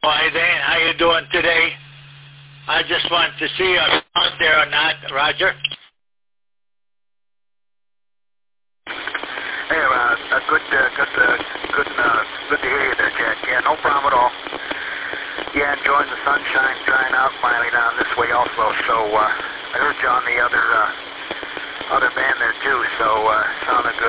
Hi, Dan. How you doing today? I just wanted to see if you're out there or not, Roger. Hey, good to hear you there, Jack. Yeah, no problem at all. Yeah, enjoying the sunshine, drying out finally down this way also. So I heard you on the other band there too. So sounded